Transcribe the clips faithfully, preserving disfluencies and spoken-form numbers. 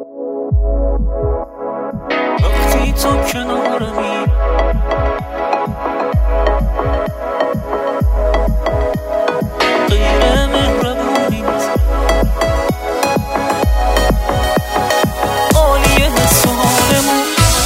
وقتی تو کنارمی غیر مهربونی نیست، عالیه حس و حالمون.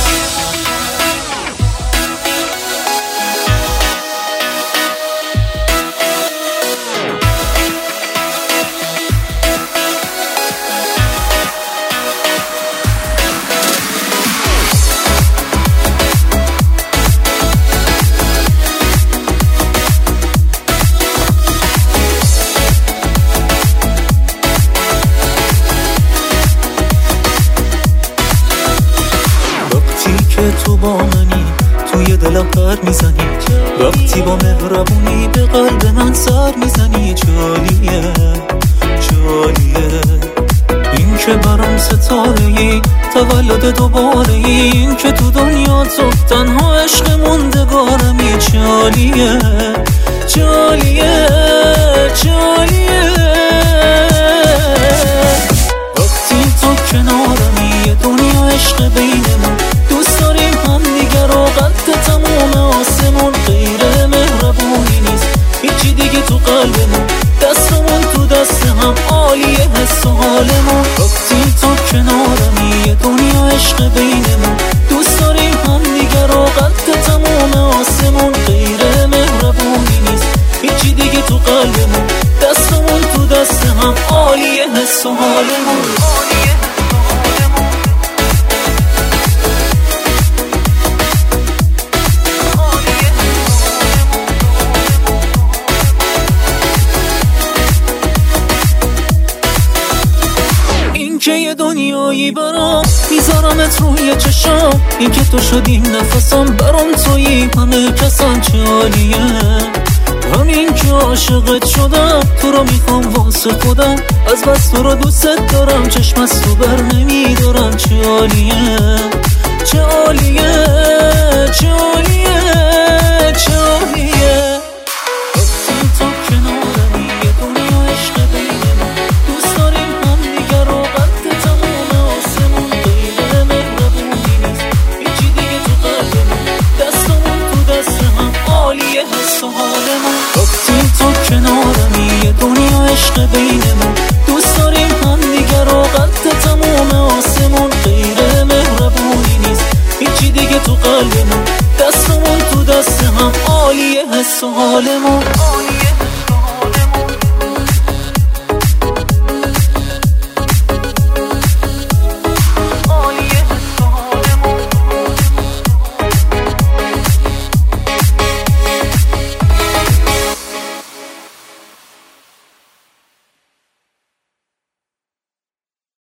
تو با منی توی دلم پر میزنی، وقتی با مهربونی به قلب من سر میزنی. جالیه جالیه این که برام ستاره‌ای، تولد دوباره ای، این که تو دنیا تو تنها عشق موندگارمی. جالیه جالیه جالیه وقتی تو کنارمی، یه دنیا عشق بینمون، دوست داریم هم دیگر رو قد تموم آسمون. غیر مهربونی نیست هیچی دیگه تو قلبمون، دستمون تو دست هم، عالیه حس و حالمون. وقتی تو کنارمی، یه دنیا عشق بینمون، دوست داریم هم دیگر رو قد تموم آسمون. غیر مهربونی نیست هیچی دیگه تو قلبمون، دستمون تو دست هم، عالیه حس و حالمون. که یه دنیایی برام میذارمت روی چشام، این که تو شدی نفسم، برام تویی همه کسان. چه عالیه همین که عاشقت شدم، تو رو میخوام واسه خودم، از بس تو رو دوست دارم، چشم از تو بر نمیدارم. چه عالیه چه عالیه چه عالیه چه عالیه وقتی تو کنارمی، یه دنیا عشق بینمون، دوست داریم هم دیگر رو قد تموم آسمون. غیر مهربونی نیست هیچی دیگه تو قلبمون، دستمون تو دست هم، عالیه حس و حالمون. وقتی تو کنارمی، یه دنیا عشق بینمون، دوست داریم هم دیگر رو قد تموم آسمون. غیر مهربونی نیست هیچی دیگه تو قلبمون، دستمون تو دست هم، عالیه حس و حالمون.